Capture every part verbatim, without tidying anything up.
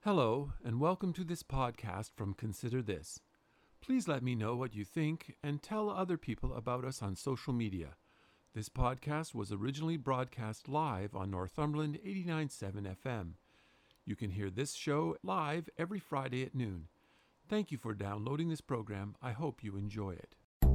Hello, and welcome to this podcast from Consider This. Please let me know what you think and tell other people about us on social media. This podcast was originally broadcast live on Northumberland eighty-nine point seven F M. You can hear this show live every Friday at noon. Thank you for downloading this program. I hope you enjoy it.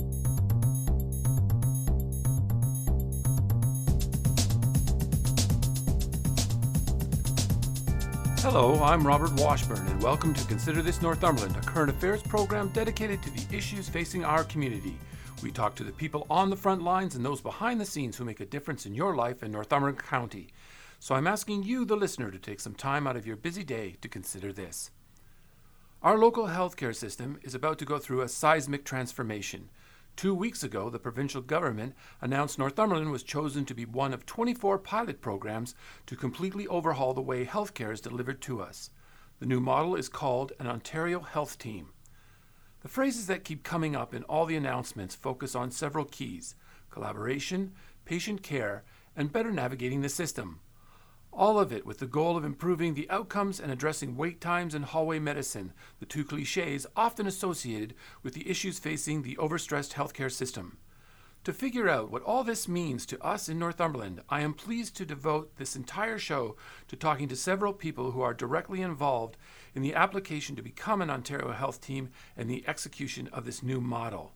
Hello, I'm Robert Washburn, and welcome to Consider This Northumberland, a current affairs program dedicated to the issues facing our community. We talk to the people on the front lines and those behind the scenes who make a difference in your life in Northumberland County. So I'm asking you, the listener, to take some time out of your busy day to consider this. Our local healthcare system is about to go through a seismic transformation. Two weeks ago, the provincial government announced Northumberland was chosen to be one of twenty-four pilot programs to completely overhaul the way healthcare is delivered to us. The new model is called an Ontario Health Team. The phrases that keep coming up in all the announcements focus on several keys: collaboration, patient care, and better navigating the system. All of it with the goal of improving the outcomes and addressing wait times and hallway medicine, the two cliches often associated with the issues facing the overstressed healthcare system. To figure out what all this means to us in Northumberland, I am pleased to devote this entire show to talking to several people who are directly involved in the application to become an Ontario Health Team and the execution of this new model.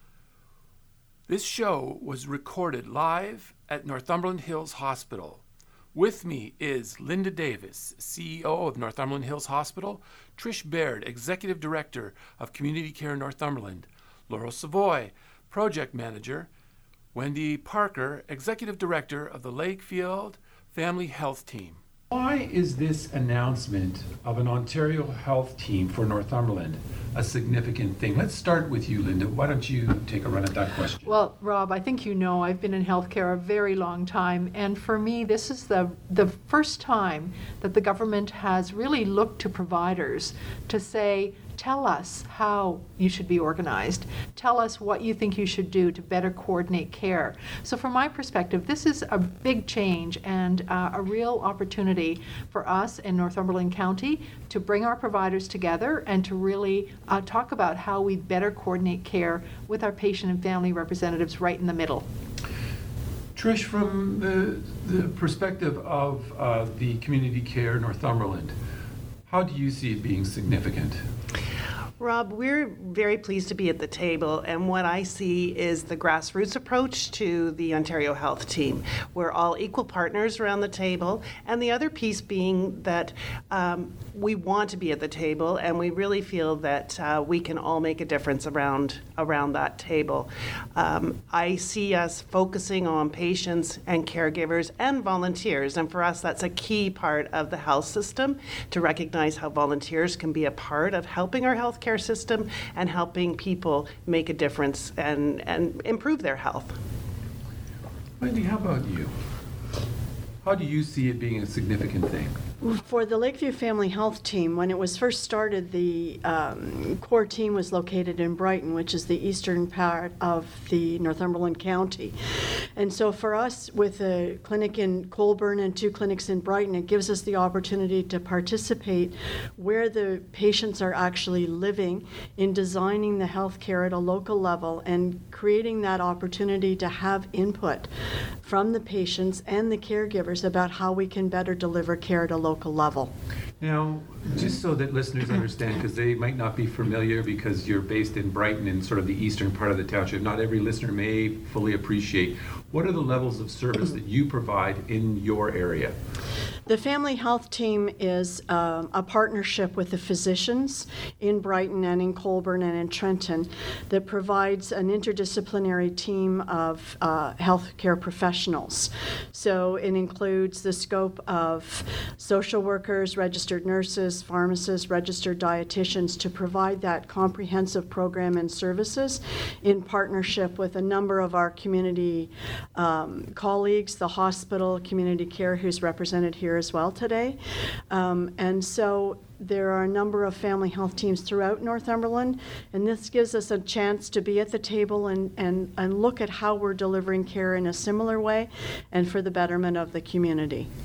This show was recorded live at Northumberland Hills Hospital. With me is Linda Davis, C E O of Northumberland Hills Hospital, Trish Baird, Executive Director of Community Care Northumberland, Laurel Savoy, Project Manager, Wendy Parker, Executive Director of the Lakefield Family Health Team. Why is this announcement of an Ontario Health Team for Northumberland a significant thing? Let's start with you, Linda. Why don't you take a run at that question? Well, Rob, I think you know I've been in healthcare a very long time, and for me, this is the the first time that the government has really looked to providers to say, tell us how you should be organized. Tell us what you think you should do to better coordinate care. So from my perspective, this is a big change and uh, a real opportunity for us in Northumberland County to bring our providers together and to really uh, talk about how we better coordinate care with our patient and family representatives right in the middle. Trish, from the, the perspective of uh, the Community Care Northumberland, how do you see it being significant? Rob, we're very pleased to be at the table, and what I see is the grassroots approach to the Ontario Health Team. We're all equal partners around the table, and the other piece being that um, we want to be at the table, and we really feel that uh, we can all make a difference around around that table. Um, I see us focusing on patients and caregivers and volunteers, and for us that's a key part of the health system, to recognize how volunteers can be a part of helping our healthcare system and helping people make a difference and, and improve their health. Wendy, how about you? How do you see it being a significant thing? For the Lakeview Family Health Team, when it was first started, the um, core team was located in Brighton, which is the eastern part of the Northumberland County. And so for us, with a clinic in Colborne and two clinics in Brighton, it gives us the opportunity to participate where the patients are actually living in designing the health care at a local level and creating that opportunity to have input from the patients and the caregivers about how we can better deliver care at a local local level. Now, just so that listeners understand, because they might not be familiar because you're based in Brighton in sort of the eastern part of the township, not every listener may fully appreciate, what are the levels of service that you provide in your area? The Family Health Team is um, a partnership with the physicians in Brighton and in Colborne and in Trenton that provides an interdisciplinary team of uh, healthcare professionals. So it includes the scope of social workers, registered nurses, pharmacists, registered dietitians to provide that comprehensive program and services in partnership with a number of our community um, colleagues, the hospital, community care, who's represented here as well today. Um, and so there are a number of family health teams throughout Northumberland, and this gives us a chance to be at the table and, and, and look at how we're delivering care in a similar way and for the betterment of the community.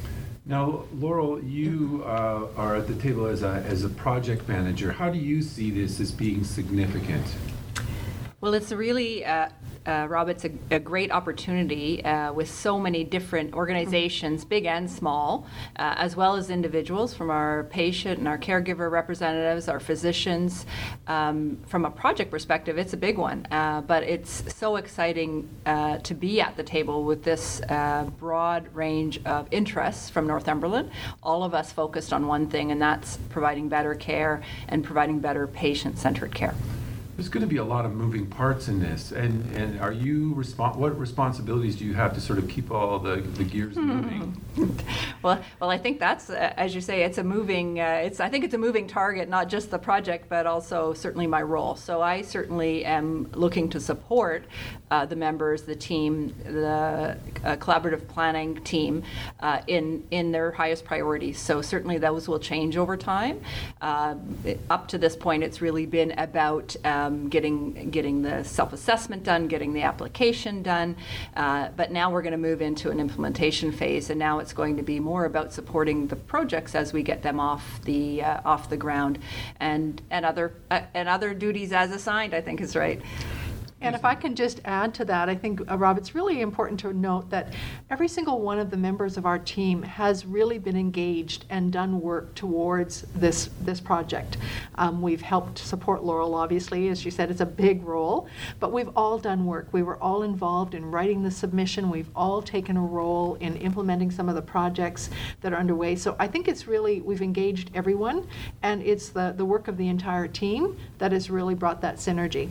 Now, Laurel, you uh, are at the table as a, as a project manager. How do you see this as being significant? Well, it's a really, uh, uh, Rob, it's a, a great opportunity uh, with so many different organizations, big and small, uh, as well as individuals, from our patient and our caregiver representatives, our physicians. Um, from a project perspective, it's a big one, uh, but it's so exciting uh, to be at the table with this uh, broad range of interests from Northumberland, all of us focused on one thing, and that's providing better care and providing better patient-centered care. There's going to be a lot of moving parts in this, and, and are you respon- what responsibilities do you have to sort of keep all the, the gears moving? well, well, I think that's, uh, as you say, it's a moving. Uh, it's I think it's a moving target, not just the project, but also certainly my role. So I certainly am looking to support uh, the members, the team, the uh, collaborative planning team uh, in in their highest priorities. So certainly those will change over time. Uh, it, up to this point, it's really been about Um, Um, getting getting the self-assessment done, getting the application done, uh, but now we're going to move into an implementation phase, and now it's going to be more about supporting the projects as we get them off the uh, off the ground, and and other uh, and other duties as assigned, I think is right. And if I can just add to that, I think, uh, Rob, it's really important to note that every single one of the members of our team has really been engaged and done work towards this this project. Um, we've helped support Laurel, obviously. As you said, it's a big role, but we've all done work. We were all involved in writing the submission. We've all taken a role in implementing some of the projects that are underway. So I think it's really, we've engaged everyone, and it's the, the work of the entire team that has really brought that synergy.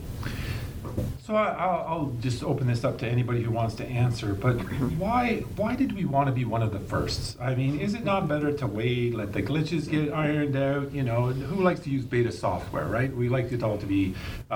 So I, I'll, I'll just open this up to anybody who wants to answer, but why why did we want to be one of the firsts? I mean, is it not better to wait, let the glitches get ironed out? You know, who likes to use beta software, right? We like it all to be uh,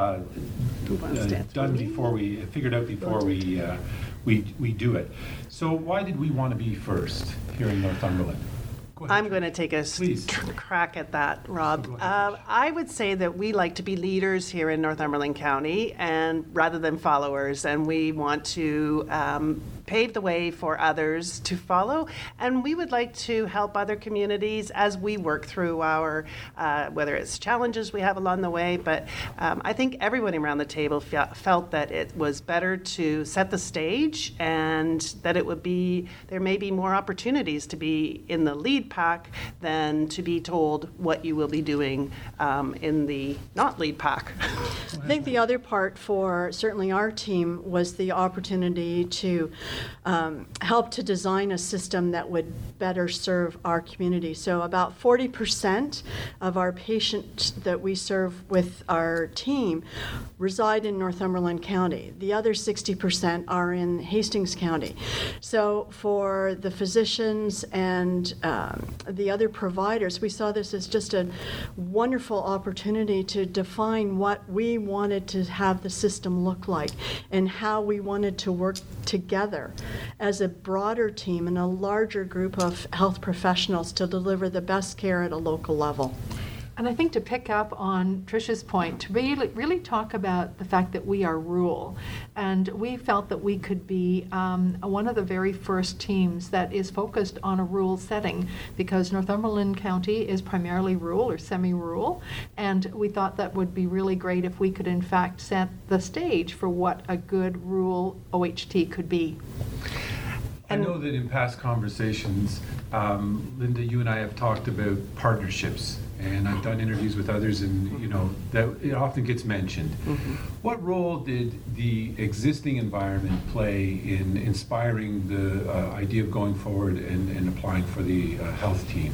uh, done before we, figured out before we, uh, we, we do it. So why did we want to be first here in Northumberland? I'm going to take a Please. crack at that, Rob. Go ahead. Uh, I would say that we like to be leaders here in Northumberland County, and rather than followers, and we want to um, pave the way for others to follow, and we would like to help other communities as we work through our, uh, whether it's challenges we have along the way, but um, I think everyone around the table fe- felt that it was better to set the stage, and that it would be, there may be more opportunities to be in the lead pack than to be told what you will be doing um, in the not lead pack. I think the other part for certainly our team was the opportunity to um, help to design a system that would better serve our community. So about forty percent of our patients that we serve with our team reside in Northumberland County. The other sixty percent are in Hastings County. So for the physicians and um, the other providers, we saw this as just a wonderful opportunity to define what we wanted to have the system look like and how we wanted to work together as a broader team and a larger group of health professionals to deliver the best care at a local level. And I think to pick up on Tricia's point, to really, really talk about the fact that we are rural, and we felt that we could be um, one of the very first teams that is focused on a rural setting, because Northumberland County is primarily rural or semi-rural, and we thought that would be really great if we could in fact set the stage for what a good rural O H T could be. I know that in past conversations, um, Linda, you and I have talked about partnerships, and I've done interviews with others, and you know that it often gets mentioned. Mm-hmm. What role did the existing environment play in inspiring the uh, idea of going forward and, and applying for the uh, health team?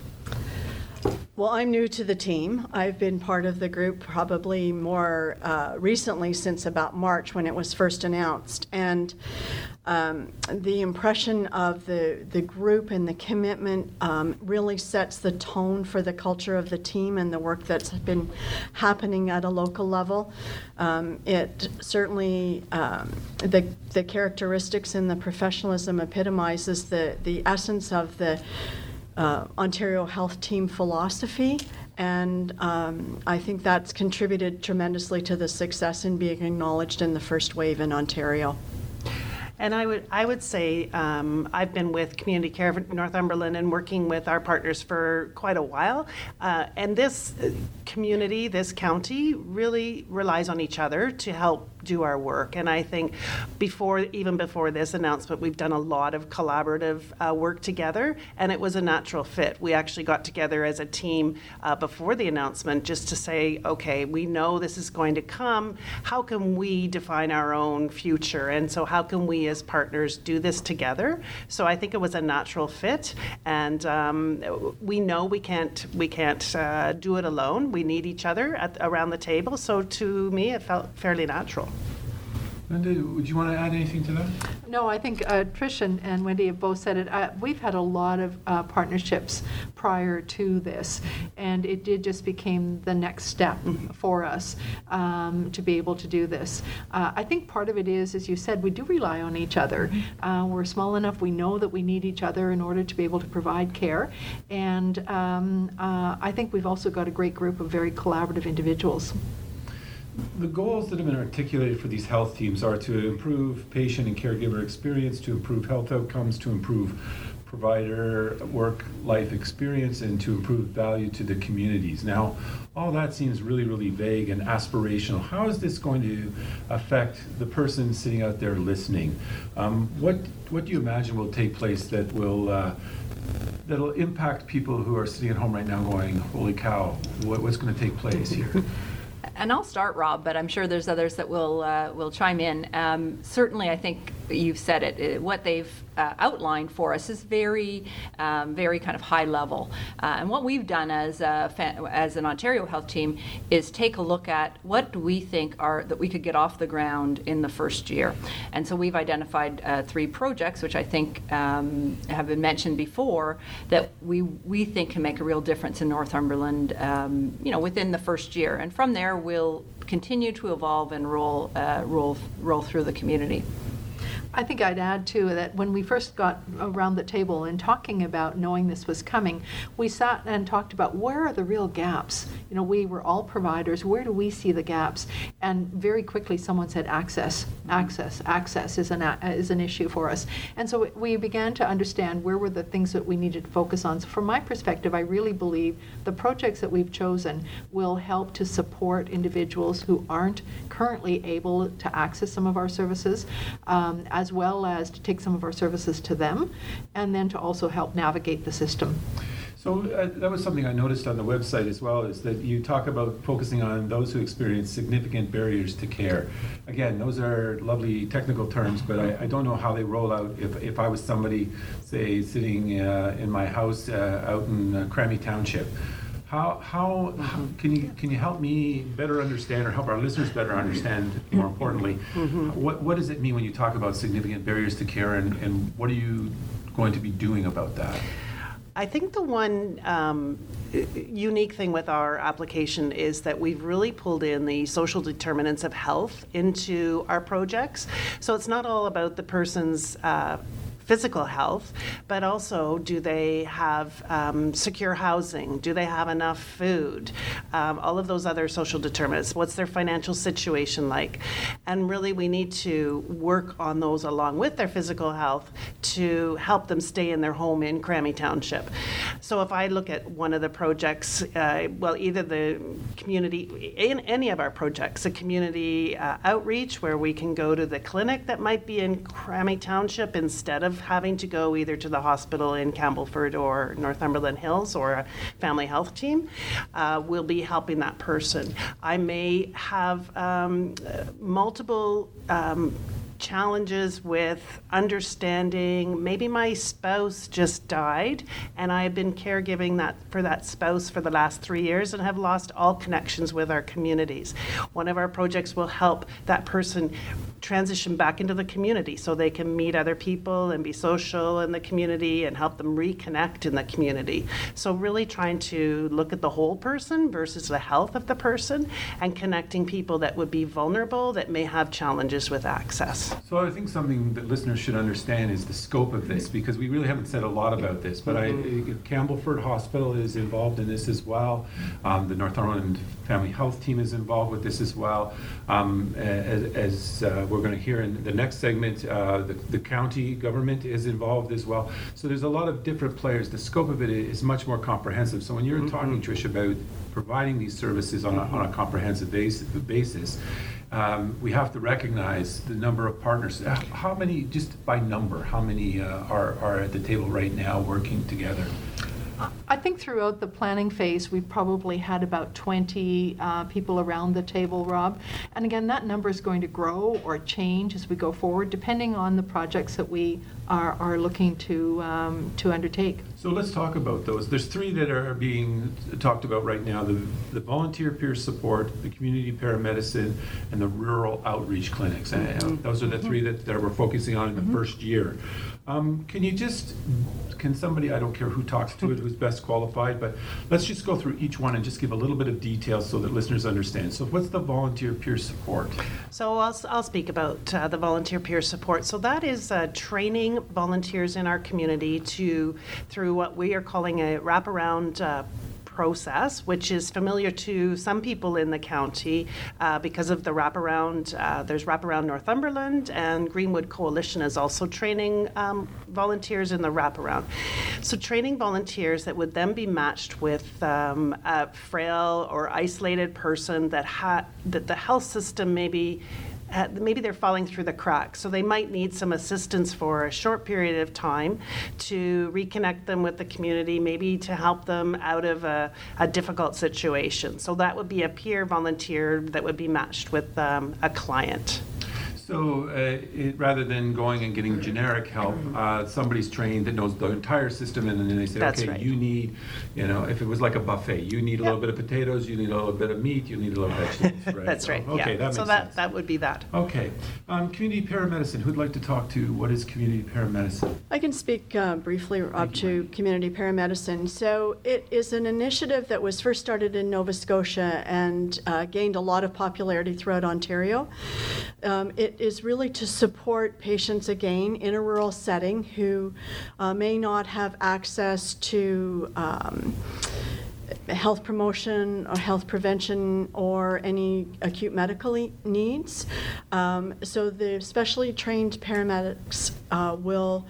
Well, I'm new to the team. I've been part of the group probably more uh, recently, since about March when it was first announced. And um, the impression of the, the group and the commitment um, really sets the tone for the culture of the team and the work that's been happening at a local level. Um, it certainly, um, the, the characteristics and the professionalism epitomizes the, the essence of the Uh, Ontario Health Team philosophy, and um, I think that's contributed tremendously to the success in being acknowledged in the first wave in Ontario. And I would I would say um, I've been with Community Care of Northumberland and working with our partners for quite a while. Uh, and this community, this county, really relies on each other to help do our work. And I think before, even before this announcement, we've done a lot of collaborative uh, work together, and it was a natural fit. We actually got together as a team uh, before the announcement just to say, okay, we know this is going to come. How can we define our own future? And so how can we as partners do this together? So I think it was a natural fit, and um, we know we can't we can't uh, do it alone. We need each other at, around the table. So to me, it felt fairly natural. Linda, would you want to add anything to that? No, I think uh, Trish and, and Wendy have both said it. Uh, we've had a lot of uh, partnerships prior to this, and it did just became the next step for us um, to be able to do this. Uh, I think part of it is, as you said, we do rely on each other. Uh, we're small enough, we know that we need each other in order to be able to provide care, and um, uh, I think we've also got a great group of very collaborative individuals. The goals that have been articulated for these health teams are to improve patient and caregiver experience, to improve health outcomes, to improve provider work-life experience, and to improve value to the communities. Now, all that seems really, really vague and aspirational. How is this going to affect the person sitting out there listening? Um, what what do you imagine will take place that will uh, that'll impact people who are sitting at home right now going, holy cow, what, what's going to take place here? And I'll start, Rob, but I'm sure there's others that will uh, will chime in. Um, certainly, I think you've said it. it what they've uh, outlined for us is very, um, very kind of high level. Uh, and what we've done as a, as an Ontario Health team is take a look at what do we think are that we could get off the ground in the first year. And so we've identified uh, three projects, which I think um, have been mentioned before, that we we think can make a real difference in Northumberland, um, you know, within the first year. And from there, will continue to evolve and roll, uh, roll, roll through the community. I think I'd add too that when we first got around the table and talking about knowing this was coming, we sat and talked about where are the real gaps. You know, we were all providers. Where do we see the gaps? And very quickly, someone said access, access, access is an is an issue for us. And so we began to understand where were the things that we needed to focus on. So from my perspective, I really believe the projects that we've chosen will help to support individuals who aren't currently able to access some of our services. Um, as well as to take some of our services to them, and then to also help navigate the system. So uh, that was something I noticed on the website as well, is that you talk about focusing on those who experience significant barriers to care. Again, those are lovely technical terms, but I, I don't know how they roll out. If, if I was somebody, say, sitting uh, in my house uh, out in uh, Crammy Township, How, how how can you can you help me better understand, or help our listeners better understand, more importantly, mm-hmm. what what does it mean when you talk about significant barriers to care, and, and what are you going to be doing about that? I think the one um, unique thing with our application is that we've really pulled in the social determinants of health into our projects. So it's not all about the person's uh, physical health, but also do they have um, secure housing? Do they have enough food? Um, all of those other social determinants. What's their financial situation like? And really we need to work on those along with their physical health to help them stay in their home in Crammy Township. So if I look at one of the projects, uh, well, either the community, in any of our projects, a community uh, outreach where we can go to the clinic that might be in Crammy Township instead of having to go either to the hospital in Campbellford or Northumberland Hills or a family health team, uh, will be helping that person. I may have um, multiple um, challenges with understanding maybe my spouse just died and I have been caregiving that for that spouse for the last three years and have lost all connections with our communities. One of our projects will help that person transition back into the community so they can meet other people and be social in the community and help them reconnect in the community. So really trying to look at the whole person versus the health of the person and connecting people that would be vulnerable that may have challenges with access. services. So I think something that listeners should understand is the scope of this, because we really haven't said a lot about this, but mm-hmm. I, Campbellford Hospital is involved in this as well. Um, the Northumberland Family Health Team is involved with this as well. Um, as as uh, we're going to hear in the next segment, uh, the, the county government is involved as well. So there's a lot of different players. The scope of it is much more comprehensive. So when you're mm-hmm. talking, Trish, about providing these services on a, on a comprehensive basis, basis um, we have to recognize the number of partners. How many, just by number, how many uh, are, are at the table right now working together? I think throughout the planning phase, we probably had about twenty uh, people around the table, Rob. And again, that number is going to grow or change as we go forward, depending on the projects that we are, are looking to um, to undertake. So let's talk about those. There's three that are being talked about right now: the the volunteer peer support, the community paramedicine, and the rural outreach clinics. And mm-hmm. those are the three that, that we're focusing on in the mm-hmm. first year. Um, can you just, can somebody, I don't care who talks to it, who's best qualified, but let's just go through each one and just give a little bit of detail so that listeners understand. So what's the volunteer peer support? So I'll, I'll speak about uh, the volunteer peer support. So that is uh, training volunteers in our community to, through what we are calling a wraparound uh, process, which is familiar to some people in the county uh, because of the wraparound. Uh, there's Wraparound Northumberland, and Greenwood Coalition is also training um, volunteers in the wraparound. So training volunteers that would then be matched with um, a frail or isolated person that ha- that the health system maybe maybe they're falling through the cracks. So they might need some assistance for a short period of time to reconnect them with the community, maybe to help them out of a, a difficult situation. So that would be a peer volunteer that would be matched with um, a client. So uh, it, rather than going and getting generic help, uh, somebody's trained that knows the entire system, and then they say, That's okay, right. you need, you know, if it was like a buffet, you need a Yep. little bit of potatoes, you need a little bit of meat, you need a little vegetables, right? That's right. Oh, okay, yeah. that makes so that, sense. that would be that. Okay. Um, community paramedicine, who'd like to talk to what is community paramedicine? I can speak uh, briefly up to community paramedicine. So it is an initiative that was first started in Nova Scotia and uh, gained a lot of popularity throughout Ontario. Um, it is really to support patients, again, in a rural setting who uh, may not have access to um, health promotion or health prevention or any acute medical e- needs. Um, so the specially trained paramedics uh, will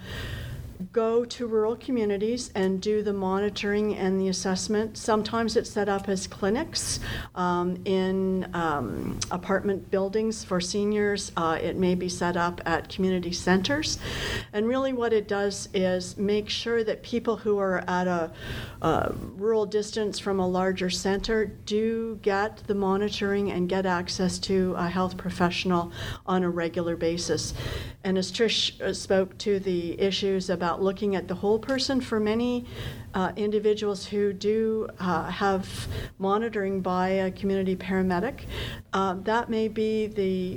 go to rural communities and do the monitoring and the assessment. Sometimes it's set up as clinics um, in um, apartment buildings for seniors. Uh, it may be set up at community centers. And really what it does is make sure that people who are at a, a rural distance from a larger center do get the monitoring and get access to a health professional on a regular basis. And as Trish spoke to the issues about looking at the whole person, for many uh, individuals who do uh, have monitoring by a community paramedic, uh, that may be the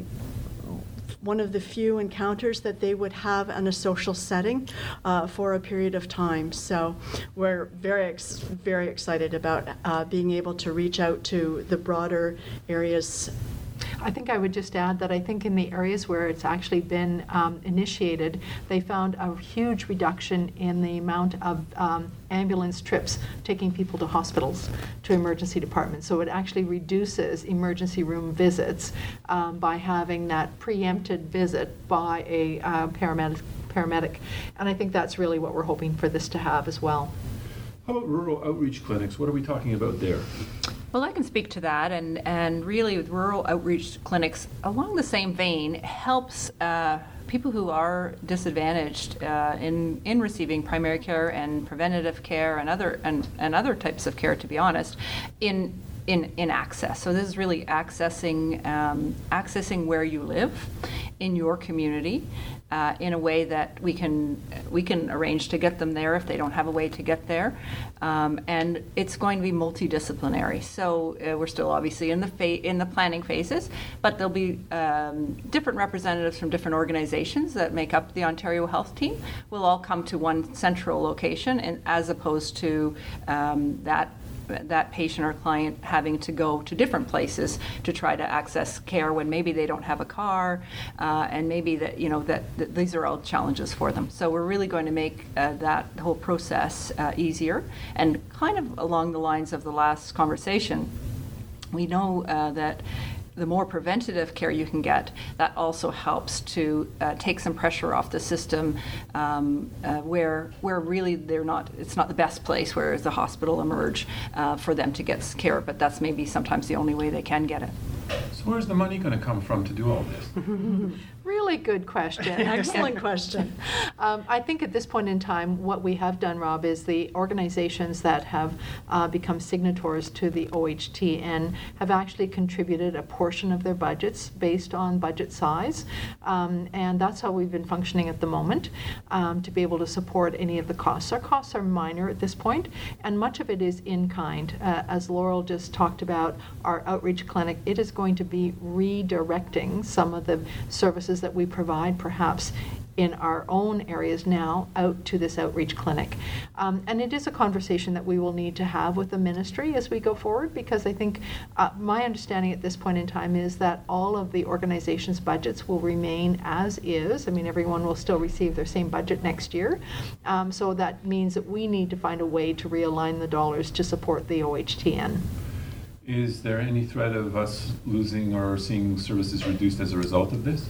one of the few encounters that they would have in a social setting uh, for a period of time. So we're very, ex- very excited about uh, being able to reach out to the broader areas. I think I would just add that I think in the areas where it's actually been um, initiated, they found a huge reduction in the amount of um, ambulance trips taking people to hospitals, to emergency departments. So it actually reduces emergency room visits um, by having that preempted visit by a uh, paramedic, paramedic. And I think that's really what we're hoping for this to have as well. How about rural outreach clinics? What are we talking about there? Well, I can speak to that, and, and really with rural outreach clinics, along the same vein, helps uh, people who are disadvantaged uh, in in receiving primary care and preventative care and other and, and other types of care, to be honest, in in in access. So this is really accessing um, accessing where you live in your community uh, in a way that we can we can arrange to get them there if they don't have a way to get there, um, and it's going to be multidisciplinary. So uh, we're still obviously in the fa- in the planning phases, but there'll be um, different representatives from different organizations that make up the Ontario Health Team will all come to one central location, and as opposed to um, that that patient or client having to go to different places to try to access care when maybe they don't have a car, uh, and maybe that you know that, that these are all challenges for them. So we're really going to make uh, that whole process uh, easier, and kind of along the lines of the last conversation, we know uh, that the more preventative care you can get, that also helps to uh, take some pressure off the system, um, uh, where where really they're not. It's not the best place where the hospital emerge uh, for them to get care, but that's maybe sometimes the only way they can get it. So where's the money going to come from to do all this? Really good question. Excellent question. Um, I think at this point in time, what we have done, Rob, is the organizations that have uh, become signatories to the O H T N have actually contributed a portion of their budgets based on budget size, um, and that's how we've been functioning at the moment, um, to be able to support any of the costs. Our costs are minor at this point, and much of it is in kind. Uh, as Laurel just talked about, our outreach clinic, it is going to be redirecting some of the services that we provide perhaps in our own areas now out to this outreach clinic. Um, and it is a conversation that we will need to have with the ministry as we go forward, because I think uh, my understanding at this point in time is that all of the organizations' budgets will remain as is. I mean, everyone will still receive their same budget next year. Um, so that means that we need to find a way to realign the dollars to support the O H T N. Is there any threat of us losing or seeing services reduced as a result of this?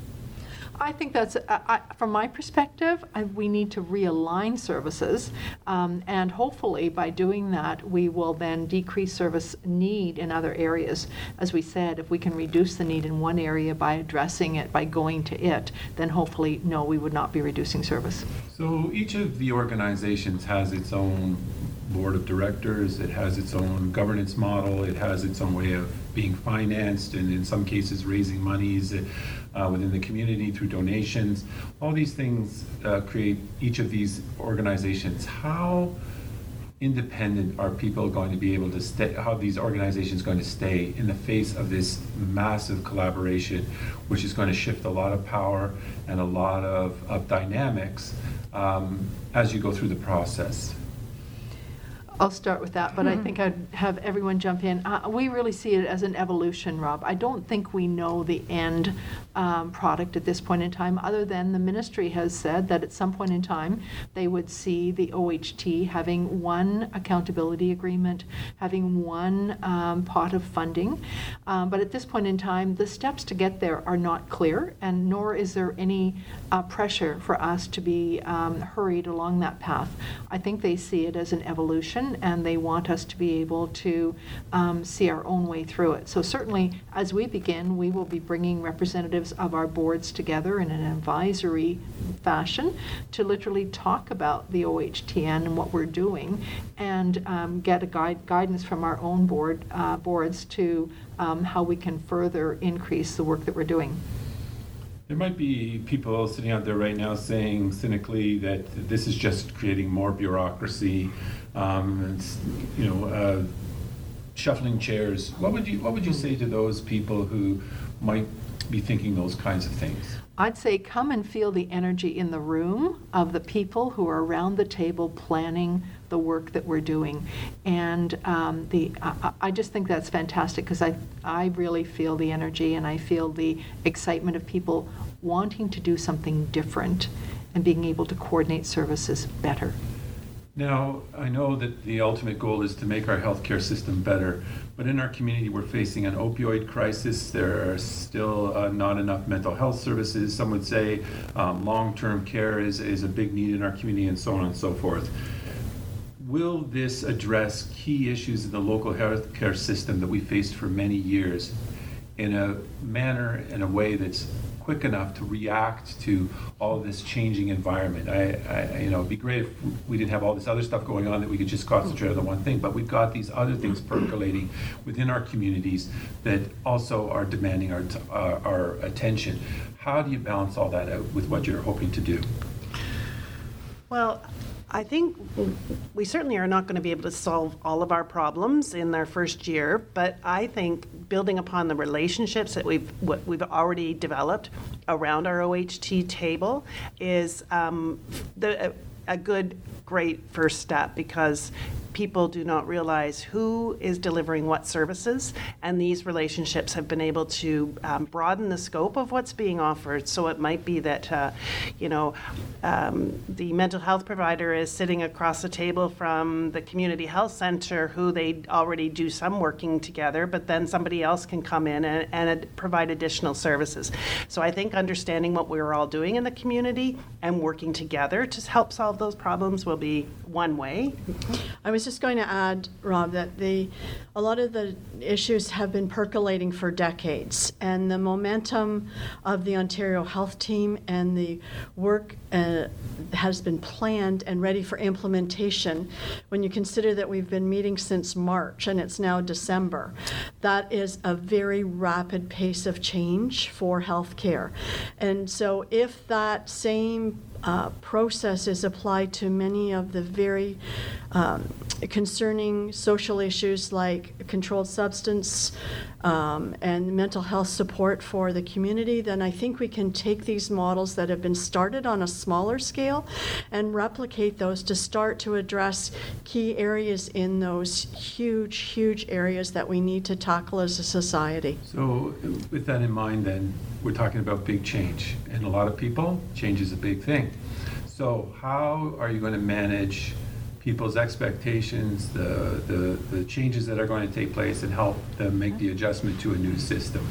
I think that's, uh, I, from my perspective, I, we need to realign services, um, and hopefully by doing that, we will then decrease service need in other areas. As we said, if we can reduce the need in one area by addressing it, by going to it, then hopefully, no, we would not be reducing service. So each of the organizations has its own board of directors, it has its own governance model, it has its own way of being financed, and in some cases raising monies uh, within the community through donations. All these things uh, create each of these organizations. How independent are people going to be able to stay, how are these organizations going to stay in the face of this massive collaboration, which is going to shift a lot of power and a lot of, of dynamics um, as you go through the process? I'll start with that, but I think I'd have everyone jump in. Uh, we really see it as an evolution, Rob. I don't think we know the end um, product at this point in time, other than the ministry has said that at some point in time they would see the O H T having one accountability agreement, having one um, pot of funding. Um, but at this point in time, the steps to get there are not clear, and nor is there any uh, pressure for us to be um, hurried along that path. I think they see it as an evolution, and they want us to be able to um, see our own way through it. So certainly, as we begin, we will be bringing representatives of our boards together in an advisory fashion to literally talk about the O H T N and what we're doing, and um, get a guide, guidance from our own board uh, boards to um, how we can further increase the work that we're doing. There might be people sitting out there right now saying cynically that this is just creating more bureaucracy, um, it's, you know, uh, shuffling chairs. What would you What would you say to those people who might be thinking those kinds of things? I'd say come and feel the energy in the room of the people who are around the table planning the work that we're doing, and um, the I, I just think that's fantastic, because I I really feel the energy, and I feel the excitement of people wanting to do something different and being able to coordinate services better. Now, I know that the ultimate goal is to make our healthcare system better, but in our community we're facing an opioid crisis. There are still uh, not enough mental health services. Some would say um, long-term care is, is a big need in our community, and so on and so forth. Will this address key issues in the local healthcare system that we faced for many years in a manner, in a way that's quick enough to react to all this changing environment? I, I, you know, it'd be great if we didn't have all this other stuff going on, that we could just concentrate on the one thing, but we've got these other things percolating within our communities that also are demanding our, uh, our attention. How do you balance all that out with what you're hoping to do? Well, I think we certainly are not going to be able to solve all of our problems in our first year, but I think building upon the relationships that we've what we've already developed around our O H T table is um, the, a, a good, great first step, because people do not realize who is delivering what services, and these relationships have been able to um, broaden the scope of what's being offered. So it might be that, uh, you know, um, the mental health provider is sitting across the table from the community health center who they already do some working together, but then somebody else can come in and, and provide additional services. So I think understanding what we're all doing in the community and working together to help solve those problems will be one way. I was just going to add, Rob, that the a lot of the issues have been percolating for decades, and the momentum of the Ontario Health Team and the work uh, has been planned and ready for implementation. When you consider that we've been meeting since March and it's now December, that is a very rapid pace of change for healthcare. And so if that same Uh, process is applied to many of the very um, concerning social issues like controlled substance um, and mental health support for the community, then I think we can take these models that have been started on a smaller scale and replicate those to start to address key areas in those huge, huge areas that we need to tackle as a society. So with that in mind, then, we're talking about big change, and a lot of people, change is a big thing. So how are you going to manage people's expectations, the, the, the changes that are going to take place, and help them make the adjustment to a new system?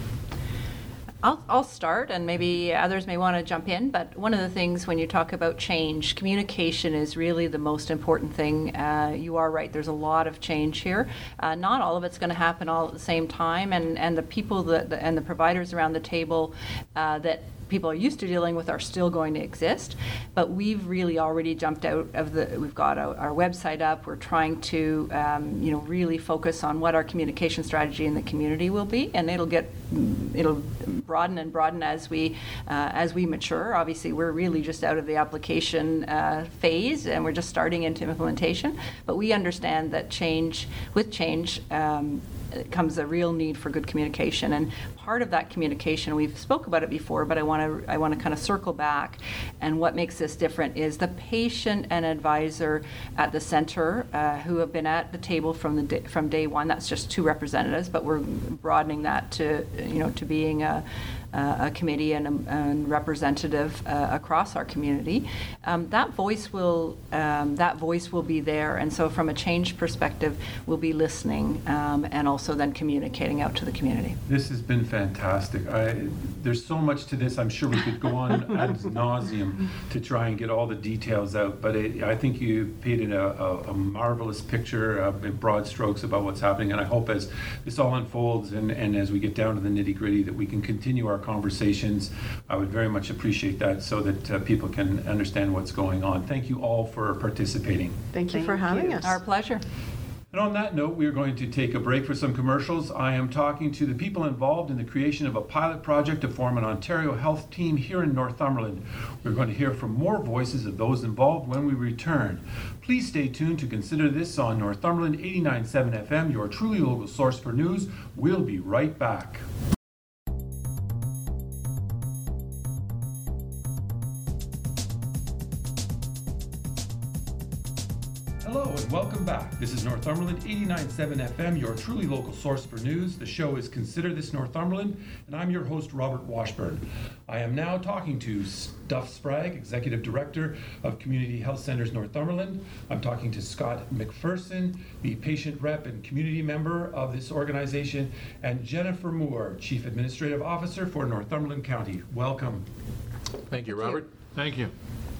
I'll, I'll start, and maybe others may want to jump in, but one of the things when you talk about change, communication is really the most important thing. Uh, you are right, there's a lot of change here. Uh, not all of it's going to happen all at the same time, and, and the people that, the, and the providers around the table uh, that people are used to dealing with are still going to exist, but we've really already jumped out of the, we've got our, our website up, we're trying to um, you know, really focus on what our communication strategy in the community will be, and it'll get, it'll broaden and broaden as we, uh, as we mature. Obviously, we're really just out of the application uh, phase, and we're just starting into implementation, but we understand that change, with change, um, comes a real need for good communication, and part of that communication, we've spoke about it before, but I want to I want to kind of circle back, and what makes this different is the patient and advisor at the center uh, who have been at the table from the day, from day one. That's just two representatives, but we're broadening that to you know to being a Uh, a committee and a and representative uh, across our community. Um, that voice will um, that voice will be there, and so from a change perspective, we'll be listening um, and also then communicating out to the community. This has been fantastic. I, there's so much to this. I'm sure we could go on ad nauseum to try and get all the details out, but it, I think you painted a, a, a marvelous picture uh, in broad strokes about what's happening, and I hope as this all unfolds and, and as we get down to the nitty-gritty that we can continue our conversations. I would very much appreciate that so that uh, people can understand what's going on. Thank you all for participating. Thank you Thank for having you. us. Our pleasure. And on that note, we are going to take a break for some commercials. I am talking to the people involved in the creation of a pilot project to form an Ontario Health Team here in Northumberland. We're going to hear from more voices of those involved when we return. Please stay tuned to consider this on Northumberland eighty-nine point seven F M, your truly local source for news. We'll be right back. Hello and welcome back. This is Northumberland eighty-nine point seven F M, your truly local source for news. The show is Consider This Northumberland, and I'm your host, Robert Washburn. I am now talking to Duff Spragg, Executive Director of Community Health Centres Northumberland. I'm talking to Scott McPherson, the patient rep and community member of this organization, and Jennifer Moore, Chief Administrative Officer for Northumberland County. Welcome. Thank you, Robert. Thank you.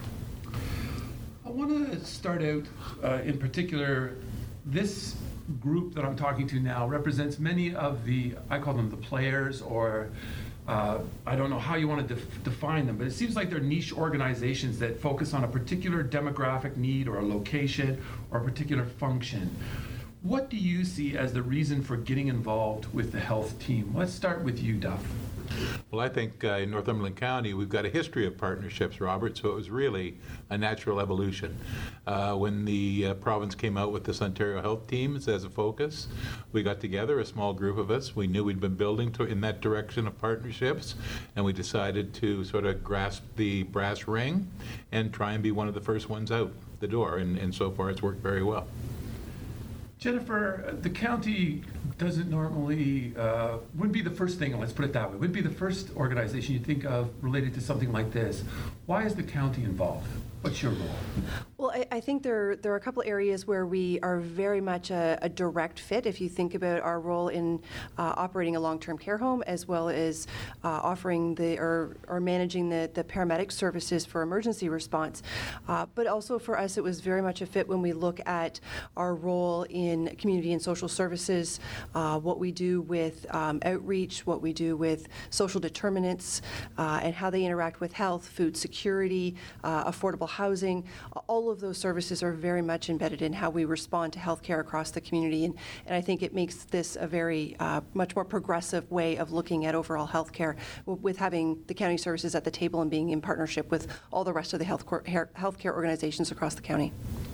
I want to start out, uh, in particular, this group that I'm talking to now represents many of the, I call them the players, or uh, I don't know how you want to def- define them, but it seems like they're niche organizations that focus on a particular demographic need or a location or a particular function. What do you see as the reason for getting involved with the health team? Let's start with you, Duff. Well, I think uh, in Northumberland County, we've got a history of partnerships, Robert, so it was really a natural evolution. Uh, when the uh, province came out with this Ontario Health Teams as a focus, we got together, a small group of us. We knew we'd been building to, in that direction of partnerships, and we decided to sort of grasp the brass ring and try and be one of the first ones out the door, and, and so far it's worked very well. Jennifer, the county doesn't normally, uh, wouldn't be the first thing, let's put it that way, wouldn't be the first organization you think of related to something like this. Why is the county involved? What's your role? Well, I, I think there, there are a couple areas where we are very much a, a direct fit. If you think about our role in uh, operating a long-term care home, as well as uh, offering the or, or managing the, the paramedic services for emergency response. Uh, but also for us, it was very much a fit when we look at our role in community and social services, uh, what we do with um, outreach, what we do with social determinants, uh, and how they interact with health, food security, uh, affordable housing. All of those services are very much embedded in how we respond to healthcare across the community, and, and I think it makes this a very uh, much more progressive way of looking at overall healthcare, w- with having the county services at the table and being in partnership with all the rest of the health cor- healthcare organizations across the county.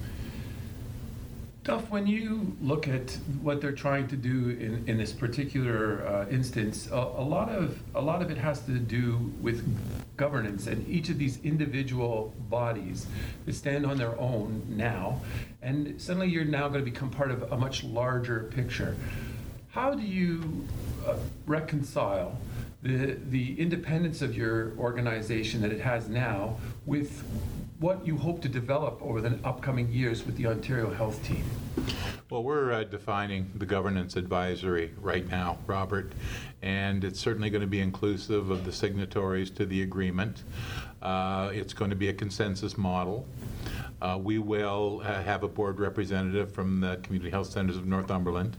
Duff, when you look at what they're trying to do in, in this particular uh, instance, a, a lot of a lot of it has to do with governance, and each of these individual bodies that stand on their own now, and suddenly you're now going to become part of a much larger picture. How do you uh, reconcile the the independence of your organization that it has now with what you hope to develop over the upcoming years with the Ontario Health Team? Well, we're uh, defining the governance advisory right now, Robert, and it's certainly going to be inclusive of the signatories to the agreement. Uh, it's going to be a consensus model. Uh, we will uh, have a board representative from the Community Health Centres of Northumberland.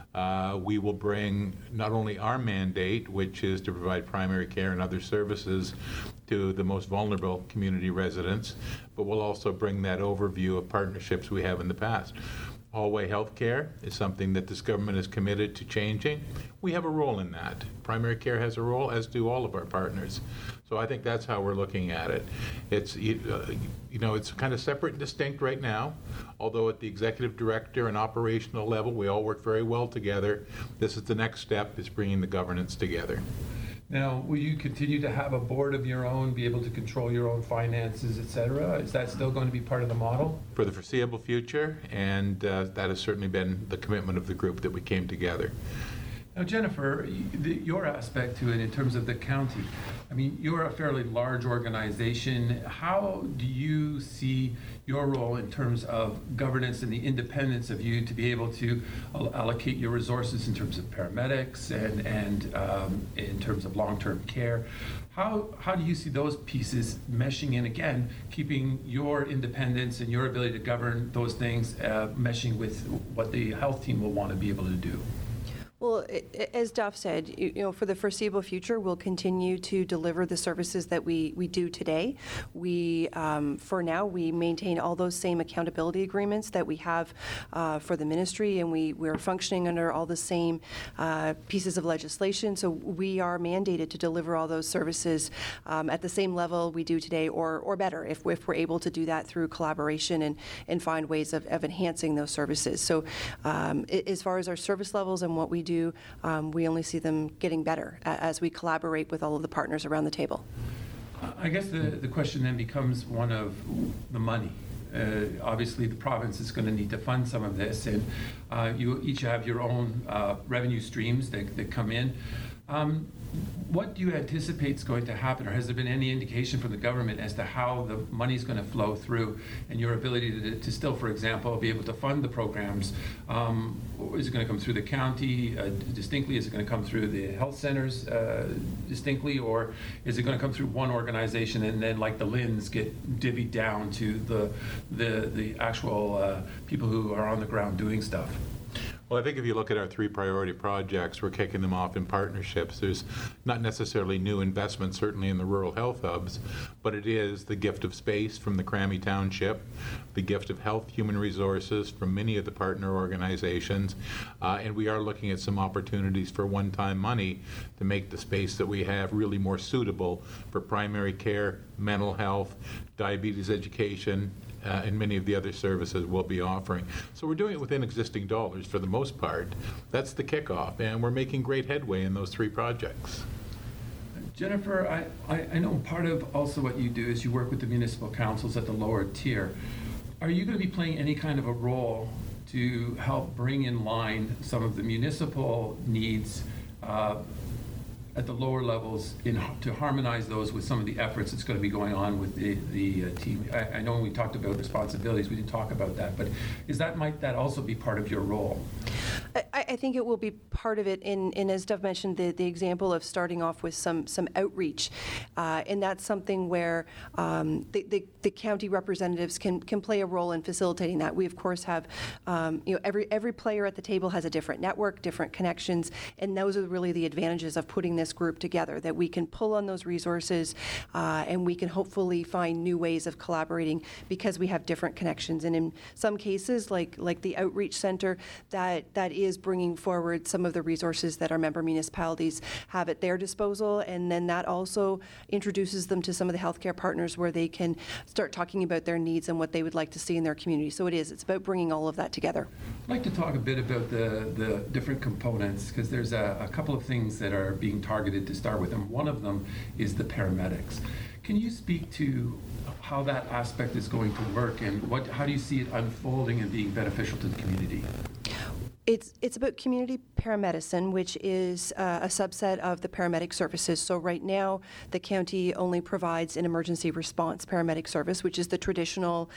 Uh, we will bring not only our mandate, which is to provide primary care and other services to the most vulnerable community residents, but we'll also bring that overview of partnerships we have in the past. All-way health care is something that this government is committed to changing. We have a role in that. Primary care has a role, as do all of our partners. So I think that's how we're looking at it. It's, uh, you know, it's kind of separate and distinct right now, although at the executive director and operational level, we all work very well together. This is the next step, is bringing the governance together. Now, will you continue to have a board of your own, be able to control your own finances, et cetera? Is that still going to be part of the model? For the foreseeable future, and uh, that has certainly been the commitment of the group that we came together. Now, Jennifer, y- the, your aspect to it in terms of the county, I mean, you're a fairly large organization. How do you see your role in terms of governance and the independence of you to be able to al- allocate your resources in terms of paramedics and, and um, in terms of long-term care? How, how do you see those pieces meshing in, again, keeping your independence and your ability to govern those things uh, meshing with what the health team will want to be able to do? Well, i- i- as Duff said, you you know, for the foreseeable future, we'll continue to deliver the services that we, we do today. We, um, for now, we maintain all those same accountability agreements that we have uh, for the ministry, and we, we're functioning under all the same uh, pieces of legislation. So we are mandated to deliver all those services um, at the same level we do today, or, or better, if, if we're able to do that through collaboration and, and find ways of, of enhancing those services. So um, i- as far as our service levels and what we do, um, we only see them getting better a- as we collaborate with all of the partners around the table. I guess the, the question then becomes one of the money. Uh, obviously, the province is going to need to fund some of this, and uh, you each have your own uh, revenue streams that, that come in. Um, what do you anticipate is going to happen, or has there been any indication from the government as to how the money is going to flow through and your ability to, to still, for example, be able to fund the programs? Um, is it going to come through the county uh, distinctly? Is it going to come through the health centers uh, distinctly, or is it going to come through one organization and then, like the L I Ns, get divvied down to the the, the actual uh, people who are on the ground doing stuff? Well, I think if you look at our three priority projects, we're kicking them off in partnerships. There's not necessarily new investment, certainly in the rural health hubs, but it is the gift of space from the Crammy Township, the gift of health human resources from many of the partner organizations, uh, and we are looking at some opportunities for one-time money to make the space that we have really more suitable for primary care, mental health, diabetes education, Uh, and many of the other services we'll be offering. So we're doing it within existing dollars for the most part. That's the kickoff, and we're making great headway in those three projects. Jennifer, I, I, I know part of also what you do is you work with the municipal councils at the lower tier. Are you going to be playing any kind of a role to help bring in line some of the municipal needs uh, at the lower levels in, to harmonize those with some of the efforts that's going to be going on with the, the uh, team. I, I know when we talked about responsibilities, we didn't talk about that, but is that might that also be part of your role? I, I think it will be part of it, in, in as Dov mentioned, the, the example of starting off with some some outreach, uh, and that's something where um, the, the, the county representatives can can play a role in facilitating that. We of course have, um, you know, every every player at the table has a different network, different connections, and those are really the advantages of putting this group together, that we can pull on those resources uh, and we can hopefully find new ways of collaborating because we have different connections. And in some cases, like like the Outreach Center, that that is bringing forward some of the resources that our member municipalities have at their disposal, and then that also introduces them to some of the healthcare partners where they can start talking about their needs and what they would like to see in their community. So it is, it's about bringing all of that together. I'd like to talk a bit about the, the different components, because there's a, a couple of things that are being targeted to start with, and one of them is the paramedics. Can you speak to how that aspect is going to work, and what, how do you see it unfolding and being beneficial to the community? It's it's about community paramedicine, which is uh, a subset of the paramedic services. So right now, the county only provides an emergency response paramedic service, which is the traditional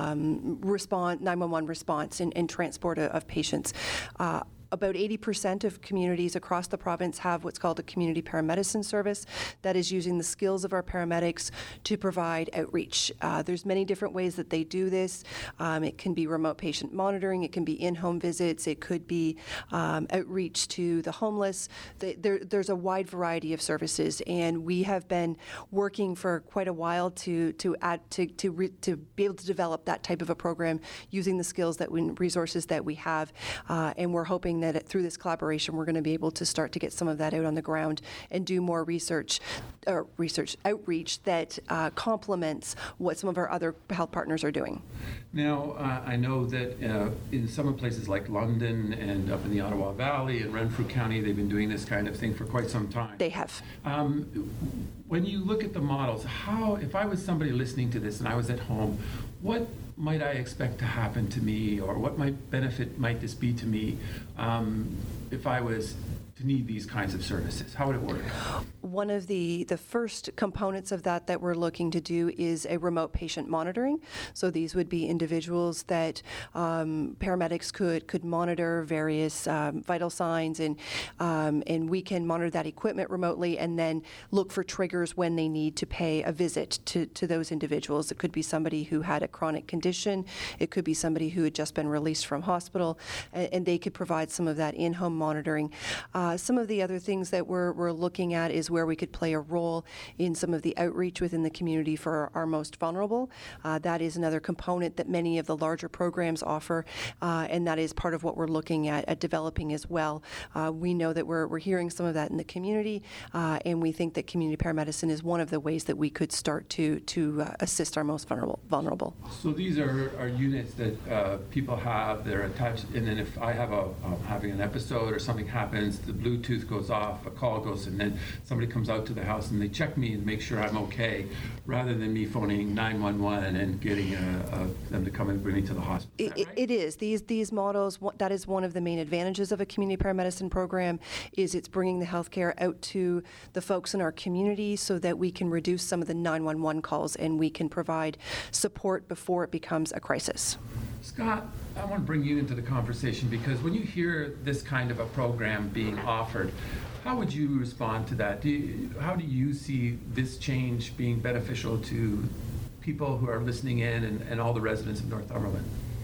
um, response, nine one one response and, and transport of, of patients. Uh, About eighty percent of communities across the province have what's called a community paramedicine service that is using the skills of our paramedics to provide outreach. Uh, there's many different ways that they do this. Um, it can be remote patient monitoring, it can be in-home visits, it could be um, outreach to the homeless. The, there, there's a wide variety of services, and we have been working for quite a while to to add to to, re, to be able to develop that type of a program using the skills that we, resources that we have, uh, and we're hoping that through this collaboration we're going to be able to start to get some of that out on the ground and do more research, or research outreach that uh, complements what some of our other health partners are doing. Now, uh, I know that uh, in some places like London and up in the Ottawa Valley and Renfrew County, they've been doing this kind of thing for quite some time. They have. Um, when you look at the models, how, if I was somebody listening to this and I was at home, what might I expect to happen to me, or what might benefit might this be to me um, if I was to need these kinds of services? How would it work? One of the, the first components of that that we're looking to do is a remote patient monitoring. So these would be individuals that um, paramedics could could monitor various um, vital signs, and um, and we can monitor that equipment remotely and then look for triggers when they need to pay a visit to, to those individuals. It could be somebody who had a chronic condition. It could be somebody who had just been released from hospital, and, and they could provide some of that in-home monitoring. Uh, some of the other things that we're, we're looking at is where we could play a role in some of the outreach within the community for our, our most vulnerable. Uh, that is another component that many of the larger programs offer, uh, and that is part of what we're looking at, at developing as well. Uh, we know that we're, we're hearing some of that in the community, uh, and we think that community paramedicine is one of the ways that we could start to, to uh, assist our most vulnerable. vulnerable. So these are, are units that uh, people have, they're attached, and then if I have a, um, having an episode or something happens, the Bluetooth goes off, a call goes, and then somebody comes out to the house and they check me and make sure I'm okay, rather than me phoning nine one one and getting a, a, them to come and bring me to the hospital. It, right? It is. These these models, that is one of the main advantages of a community paramedicine program, is it's bringing the healthcare out to the folks in our community so that we can reduce some of the nine one one calls and we can provide support before it becomes a crisis. Scott, I want to bring you into the conversation, because when you hear this kind of a program being offered, how would you respond to that? Do you, how do you see this change being beneficial to people who are listening in and, and all the residents of Northumberland?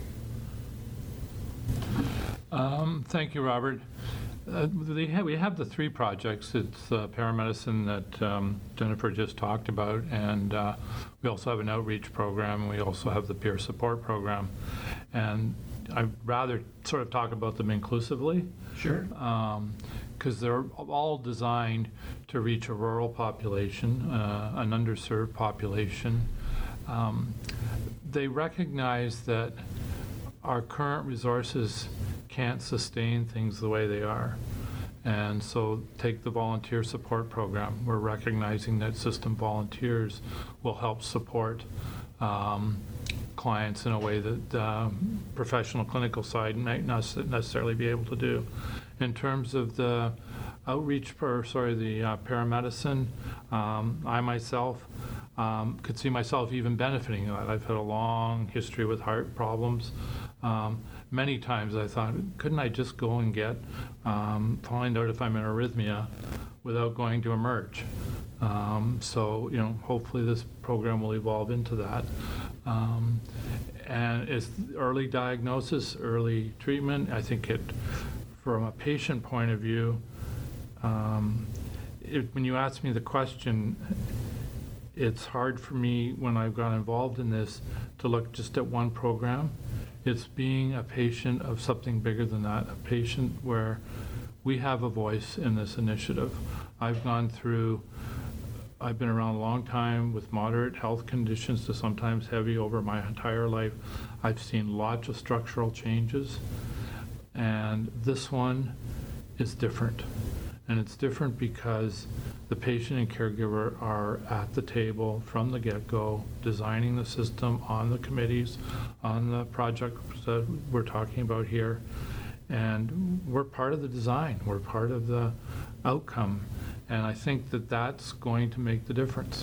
Um, thank you, Robert. Uh, they have, we have the three projects. It's uh, paramedicine that um, Jennifer just talked about, and uh, we also have an outreach program. We also have the peer support program, and I'd rather sort of talk about them inclusively. Sure. Because um, they're all designed to reach a rural population, uh, an underserved population. Um, they recognize that our current resources can't sustain things the way they are. And so take the volunteer support program. We're recognizing that system volunteers will help support um, clients in a way that um, professional clinical side might not necessarily be able to do. In terms of the outreach, per, sorry, the uh, paramedicine, um, I myself um, could see myself even benefiting that. I've had a long history with heart problems. Um, many times I thought, couldn't I just go and get, um, find out if I'm in arrhythmia without going to emerge? Um, so, you know, hopefully this program will evolve into that. Um, and it's early diagnosis, early treatment. I think it, from a patient point of view, um, it, when you ask me the question, it's hard for me when I've got involved in this to look just at one program. It's being a patient of something bigger than that, a patient where we have a voice in this initiative. I've gone through, I've been around a long time with moderate health conditions to sometimes heavy over my entire life. I've seen lots of structural changes, and this one is different. And it's different because the patient and caregiver are at the table from the get-go, designing the system on the committees, on the project that we're talking about here. And we're part of the design, we're part of the outcome. And I think that that's going to make the difference.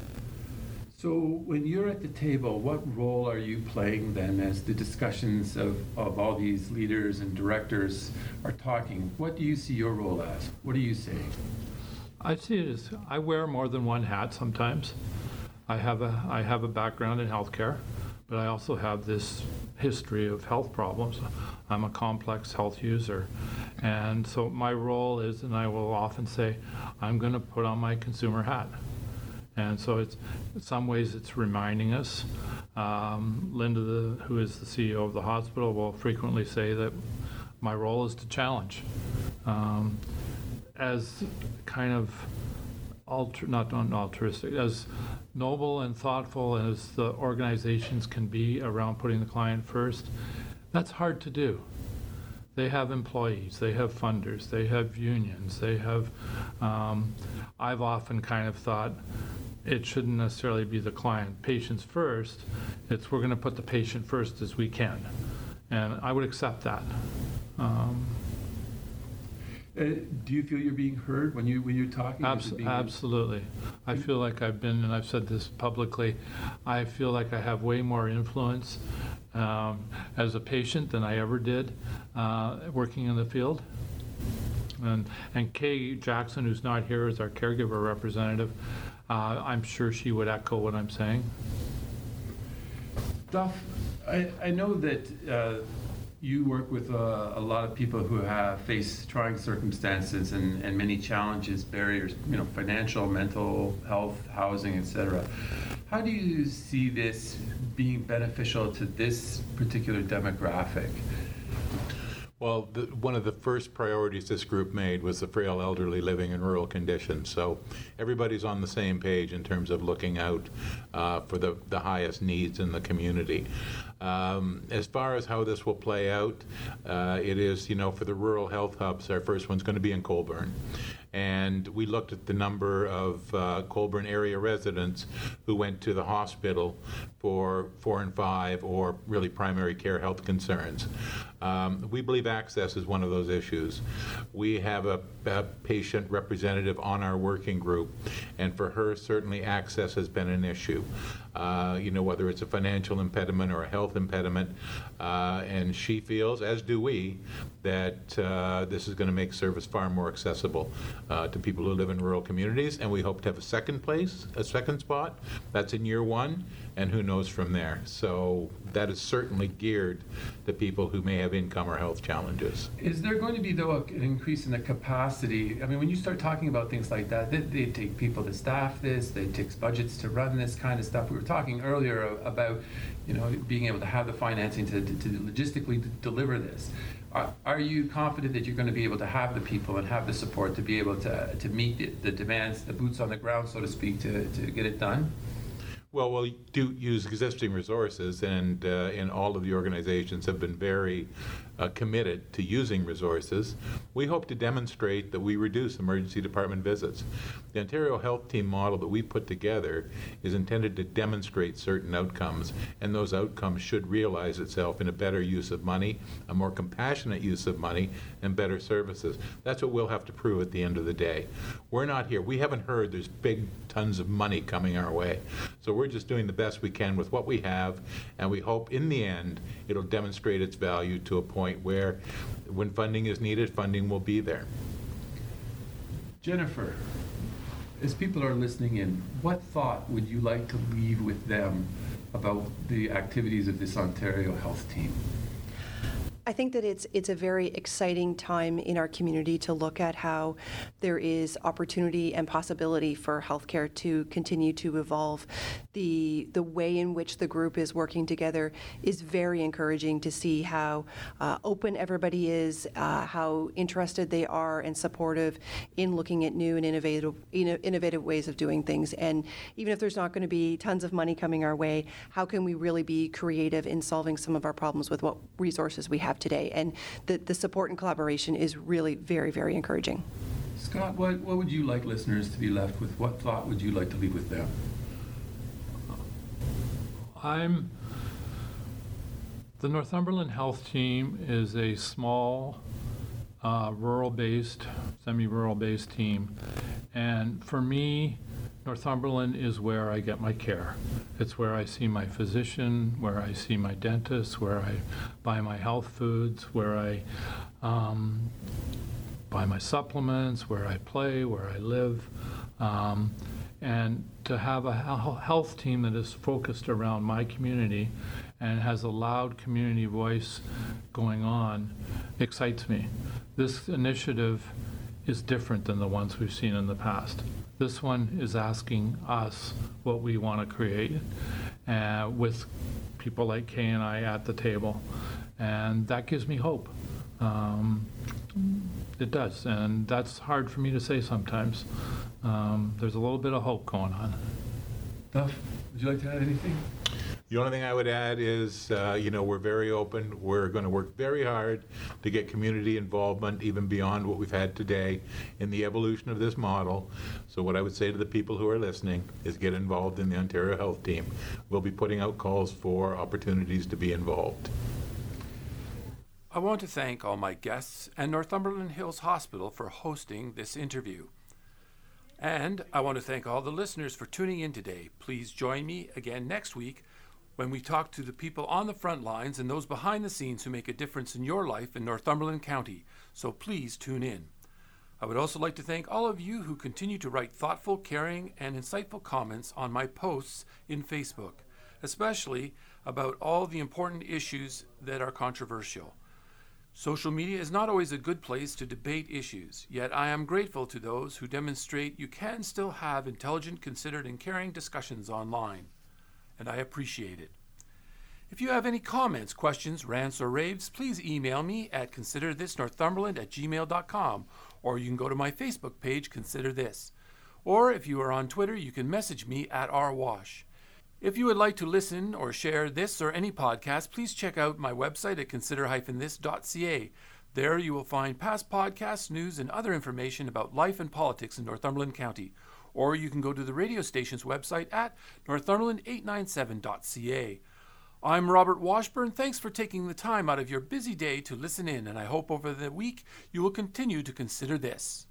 So when you're at the table, what role are you playing then as the discussions of, of all these leaders and directors are talking? What do you see your role as? What are you saying? I see it as, I wear more than one hat sometimes. I have a, I have a background in healthcare, but I also have this history of health problems. I'm a complex health user. And so my role is, and I will often say, I'm going to put on my consumer hat. And so it's, in some ways, it's reminding us. Um, Linda, the, who is the C E O of the hospital, will frequently say that my role is to challenge. Um, as kind of, alter, not, not altruistic, as noble and thoughtful as the organizations can be around putting the client first, that's hard to do. They have employees, they have funders, they have unions, they have, um, I've often kind of thought, it shouldn't necessarily be the client. Patients first. It's we're going to put the patient first as we can. And I would accept that. Um, uh, do you feel you're being heard when, you, when you're talking? Abs- absolutely. I feel like I've been, and I've said this publicly, I feel like I have way more influence um, as a patient than I ever did uh, working in the field. And, and Kay Jackson, who's not here, is our caregiver representative. Uh, I'm sure she would echo what I'm saying. Duff, I, I know that uh, you work with uh, a lot of people who have faced trying circumstances and, and many challenges, barriers, you know, financial, mental health, housing, et cetera. How do you see this being beneficial to this particular demographic? Well, the, one of the first priorities this group made was the frail elderly living in rural conditions. So everybody's on the same page in terms of looking out uh, for the, the highest needs in the community. Um, as far as how this will play out, uh, it is, you know, for the rural health hubs, our first one's going to be in Colborne. And we looked at the number of uh, Colborne area residents who went to the hospital for four and five or really primary care health concerns. Um, we believe access is one of those issues. We have a, a patient representative on our working group, and for her, certainly access has been an issue. Uh, you know, whether it's a financial impediment or a health impediment, uh, and she feels, as do we, that uh, this is going to make service far more accessible uh, to people who live in rural communities, and we hope to have a second place, a second spot. That's in year one, and who knows from there. So that is certainly geared to people who may have income or health challenges. Is there going to be, though, an increase in the capacity? I mean, when you start talking about things like that, they, they take people to staff this, they take budgets to run this kind of stuff. We were talking earlier about, you know, being able to have the financing to, to, to logistically to deliver this. Are, are you confident that you're going to be able to have the people and have the support to be able to, to meet the, the demands, the boots on the ground, so to speak, to, to get it done? Well, we'll do use existing resources, and uh, and all of the organizations have been very uh, committed to using resources, we hope to demonstrate that we reduce emergency department visits. The Ontario Health Team model that we put together is intended to demonstrate certain outcomes, and those outcomes should realize itself in a better use of money, a more compassionate use of money, and better services. That's what we'll have to prove at the end of the day. We're not here. We haven't heard there's big tons of money coming our way. So we're just doing the best we can with what we have, and we hope in the end it'll demonstrate its value to a point where when funding is needed, funding will be there. Jennifer, as people are listening in, what thought would you like to leave with them about the activities of this Ontario Health Team? I think that it's it's a very exciting time in our community to look at how there is opportunity and possibility for healthcare to continue to evolve. The the way in which the group is working together is very encouraging to see how uh, open everybody is, uh, how interested they are and supportive in looking at new and innovative innovative ways of doing things. And even if there's not going to be tons of money coming our way, how can we really be creative in solving some of our problems with what resources we have today? And the, the support and collaboration is really very, very encouraging. Scott, what, what would you like listeners to be left with? What thought would you like to leave with them? I'm, the Northumberland Health Team is a small, uh, rural-based, semi-rural-based team. And for me, Northumberland is where I get my care. It's where I see my physician, where I see my dentist, where I buy my health foods, where I um, buy my supplements, where I play, where I live. Um, and to have a health team that is focused around my community and has a loud community voice going on excites me. This initiative is different than the ones we've seen in the past. This one is asking us what we want to create uh, with people like Kay and I at the table. And that gives me hope. Um, it does. And that's hard for me to say sometimes. Um, there's a little bit of hope going on. Duff, would you like to add anything? The only thing I would add is, uh, you know, we're very open. We're going to work very hard to get community involvement even beyond what we've had today in the evolution of this model. So what I would say to the people who are listening is get involved in the Ontario Health Team. We'll be putting out calls for opportunities to be involved. I want to thank all my guests and Northumberland Hills Hospital for hosting this interview. And I want to thank all the listeners for tuning in today. Please join me again next week when we talk to the people on the front lines and those behind the scenes who make a difference in your life in Northumberland County. So please tune in. I would also like to thank all of you who continue to write thoughtful, caring, and insightful comments on my posts in Facebook, especially about all the important issues that are controversial. Social media is not always a good place to debate issues, yet I am grateful to those who demonstrate you can still have intelligent, considered, and caring discussions online, and I appreciate it. If you have any comments, questions, rants, or raves, please email me at considerthisnorthumberland at gmail dot com, or you can go to my Facebook page, Consider This. Or if you are on Twitter, you can message me at r wash. If you would like to listen or share this or any podcast, please check out my website at consider dash this dot c a. There you will find past podcasts, news, and other information about life and politics in Northumberland County. Or you can go to the radio station's website at northumberland eight ninety-seven dot c a. I'm Robert Washburn. Thanks for taking the time out of your busy day to listen in, and I hope over the week you will continue to consider this.